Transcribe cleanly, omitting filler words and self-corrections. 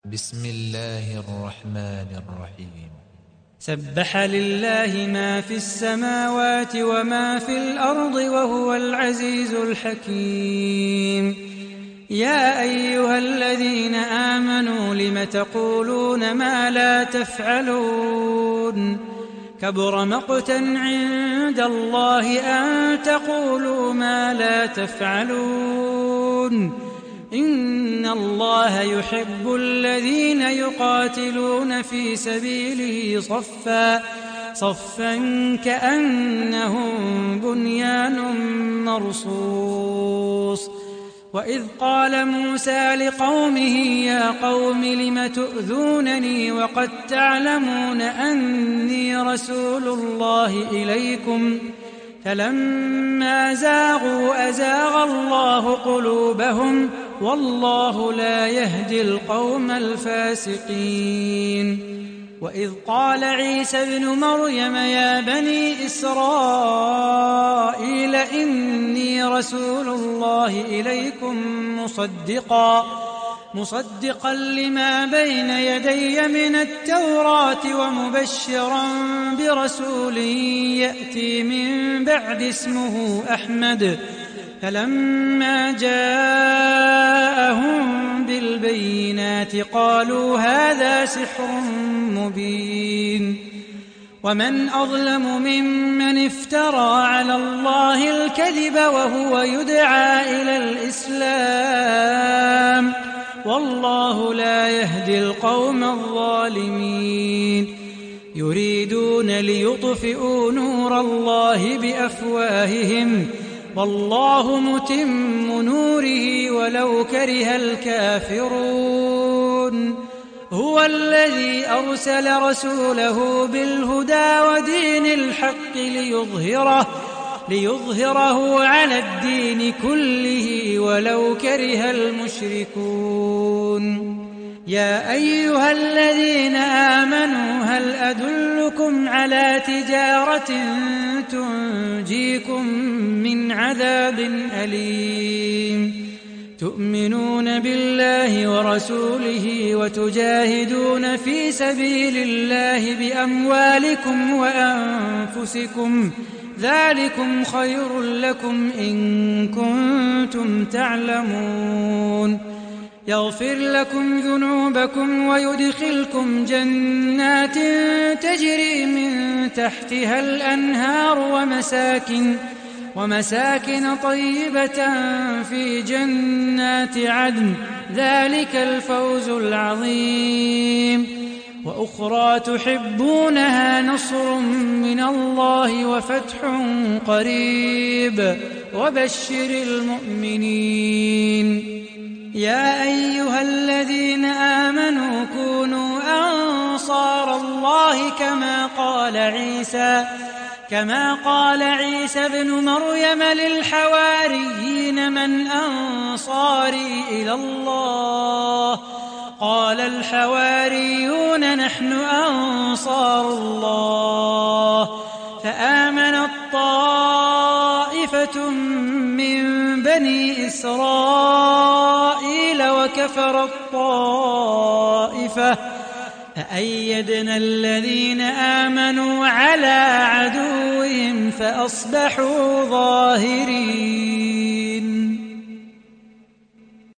بسم الله الرحمن الرحيم. سبح لله ما في السماوات وما في الأرض وهو العزيز الحكيم. يا أيها الذين آمنوا لم تقولون ما لا تفعلون كبر مقتا عند الله أن تقولوا ما لا تفعلون إن الله يحب الذين يقاتلون في سبيله صفا كأنهم بنيان مرصوص. وإذ قال موسى لقومه يا قوم لم تؤذونني وقد تعلمون أني رسول الله إليكم فلما زاغوا أزاغ الله قلوبهم والله لا يهدي القوم الفاسقين. وإذ قال عيسى ابن مريم يا بني إسرائيل إني رسول الله إليكم مصدقا لما بين يدي من التوراة ومبشرا برسول يأتي من بعد اسمه أحمد. فلما جاءهم بالبينات قالوا هذا سحر مبين. ومن أظلم ممن افترى على الله الكذب وهو يدعى إلى الإسلام والله لا يهدي القوم الظالمين. يريدون ليطفئوا نور الله بأفواههم والله متم نوره ولو كره الكافرون. هو الذي أرسل رسوله بالهدى ودين الحق ليظهره على الدين كله ولو كره المشركون. يا أيها الذين آمنوا هل أدلكم على تجارة تنجيكم من عذاب أليم تؤمنون بالله ورسوله وتجاهدون في سبيل الله بأموالكم وأنفسكم ذلكم خير لكم إن كنتم تعلمون. يغفر لكم ذنوبكم ويدخلكم جنات تجري من تحتها الأنهار ومساكن طيبة في جنات عدن ذلك الفوز العظيم. وأخرى تحبونها نصر من الله وفتح قريب وبشر المؤمنين. يا أيها الذين آمنوا كونوا أنصار الله كما قال عيسى ابن مريم للحواريين من أنصاري إلى الله قال الحواريون نحن أنصار الله. فآمنت طائفة من بني إسرائيل وكفرت طائفة فأيدنا الذين آمنوا على عدوهم فأصبحوا ظاهرين.